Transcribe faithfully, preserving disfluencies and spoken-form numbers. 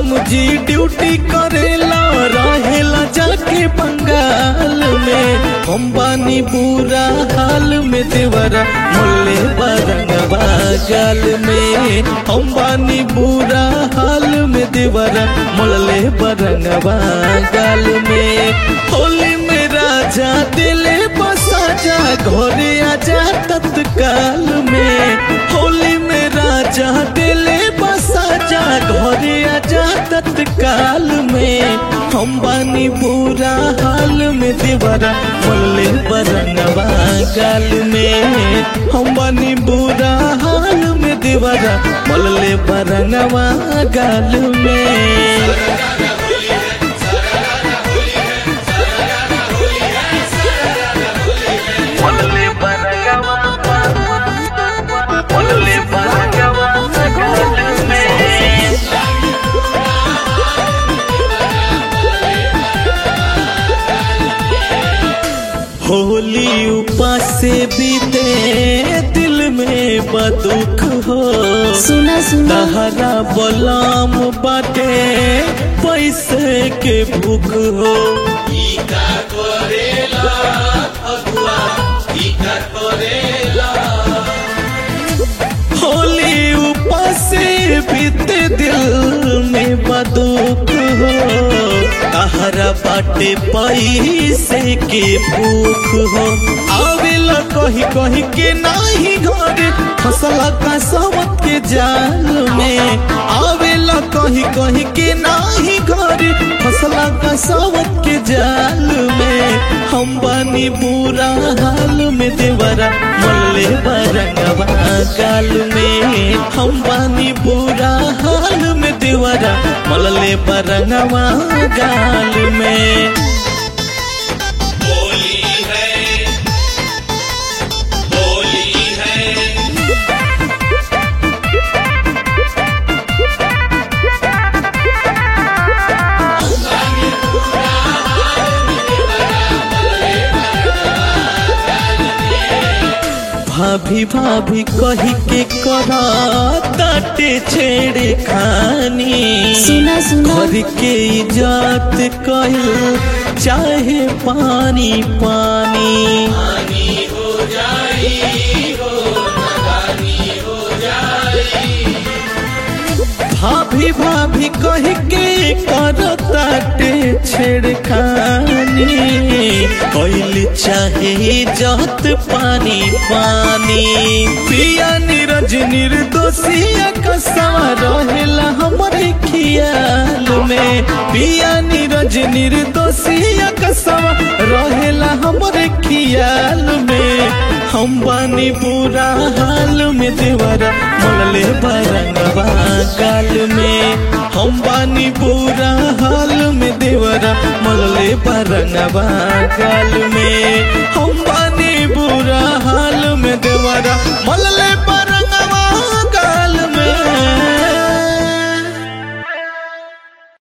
बलम जी ड्यूटी करेला रहेला जाके बंगाल में। हम बानी बुरा हाल में देवरा मोले बरंगवा गाल में। हम बानी बुरा हाल में देवरा मोले बरंगवा गाल में। होली में राजा दिले बसा जा घरे आजा तत्काल में। होली में राजा दिले बसा जा घरे आजा तत्काल में। हम बानी बुरा हाल में देवरा मोले बरंगवा गाल में। हम बानी बुरा हाल में देवरा मोले बरंगवा गाल में। होली उपास से बीते दिल में बदुख हो। सुना सुना तहरा बलाम बाटे पैसे के भूख हो। होली उपास से बीते दिल में बदुख हो। तहरा बाटे पैसे के भूख हो। आवेला कही कही के नाही घर फसला का सावत के जाल में। आवेला कही कही के नाही घर फसला का सावत के जाल में। हम बानी बुरा हाल में देवरा मोले बरंगवा गाल में। हम बानी बुरा हाल में देवरा मोले बरंगवा गाल में। होली है, होली है। भाभी भाभी कही के करा ताटे छेड़े खानी। सुना सुना घर के इजात कहल चाहे पानी पानी। पानी हो जाई हो नादानी हो जाई। भाभी भाभी कही के कर ताटे छेड़खानी। कैल चाहे जात पानी पानी। पिया नीरज निर्दोषिया कसवा रहेला हमारे खियाल में। पिया नीरज निर्दोषिया कसवा रहेला हमारे खियाल में। हम बानी बुरा हाल में देवरा मोले बरंगवा गाल में। हम बानी बुरा हाल में देवरा मोले बरंगवा गाल में। हम बानी बुरा हाल में देवरा मोले पर